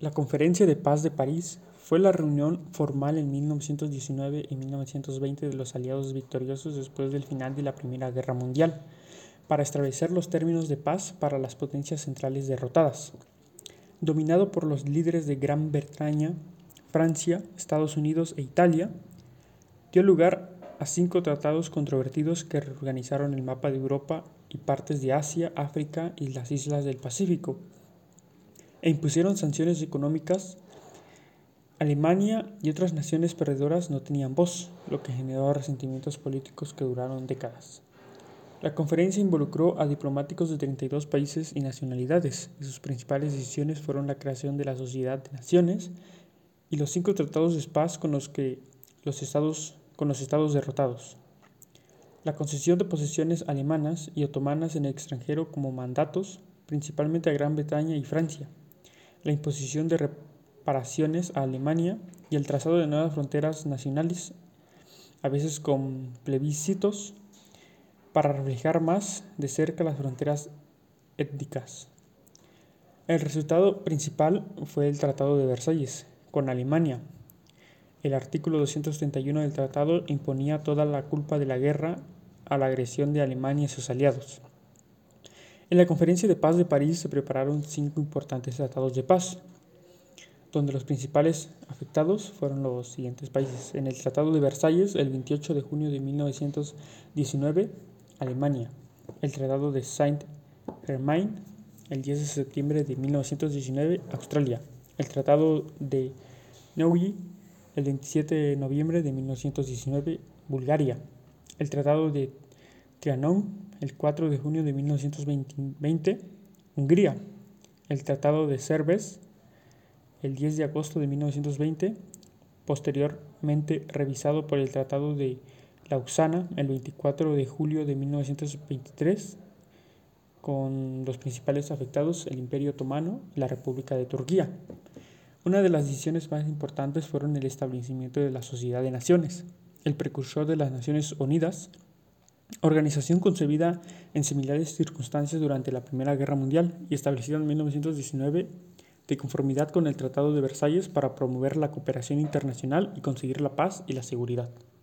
La Conferencia de Paz de París fue la reunión formal en 1919 y 1920 de los aliados victoriosos después del final de la Primera Guerra Mundial, para establecer los términos de paz para las potencias centrales derrotadas. Dominado por los líderes de Gran Bretaña, Francia, Estados Unidos e Italia, dio lugar a 5 tratados controvertidos que reorganizaron el mapa de Europa y partes de Asia, África y las islas del Pacífico, e impusieron sanciones económicas. Alemania y otras naciones perdedoras no tenían voz, lo que generó resentimientos políticos que duraron décadas. La conferencia involucró a diplomáticos de 32 países y nacionalidades, y sus principales decisiones fueron la creación de la Sociedad de Naciones y los 5 tratados de paz con los estados derrotados. La concesión de posesiones alemanas y otomanas en el extranjero como mandatos, principalmente a Gran Bretaña y Francia. La imposición de reparaciones a Alemania y el trazado de nuevas fronteras nacionales, a veces con plebiscitos, para reflejar más de cerca las fronteras étnicas. El resultado principal fue el Tratado de Versalles, con Alemania. El artículo 231 del tratado imponía toda la culpa de la guerra a la agresión de Alemania y sus aliados. En la Conferencia de Paz de París se prepararon 5 importantes tratados de paz, donde los principales afectados fueron los siguientes países. En el Tratado de Versalles, el 28 de junio de 1919, Alemania. El Tratado de Saint-Germain, el 10 de septiembre de 1919, Australia. El Tratado de Neuilly, el 27 de noviembre de 1919, Bulgaria. El Tratado de Trianon, el 4 de junio de 1920, Hungría. El Tratado de Sèvres, el 10 de agosto de 1920, posteriormente revisado por el Tratado de Lausana, el 24 de julio de 1923, con los principales afectados, el Imperio Otomano y la República de Turquía. Una de las decisiones más importantes fueron el establecimiento de la Sociedad de Naciones, el precursor de las Naciones Unidas, organización concebida en similares circunstancias durante la Primera Guerra Mundial y establecida en 1919 de conformidad con el Tratado de Versalles para promover la cooperación internacional y conseguir la paz y la seguridad.